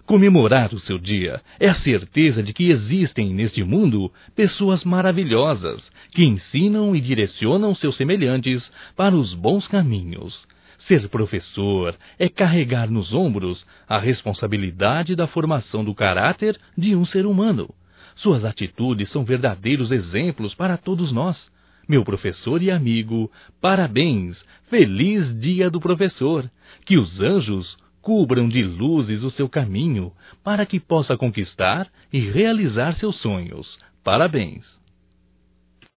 Comemorar o seu dia é a certeza de que existem neste mundo pessoas maravilhosas que ensinam e direcionam seus semelhantes para os bons caminhos. Ser professor é carregar nos ombros a responsabilidade da formação do caráter de um ser humano. Suas atitudes são verdadeiros exemplos para todos nós. Meu professor e amigo, parabéns! Feliz Dia do Professor! Que os anjos cubram de luzes o seu caminho para que possa conquistar e realizar seus sonhos. Parabéns!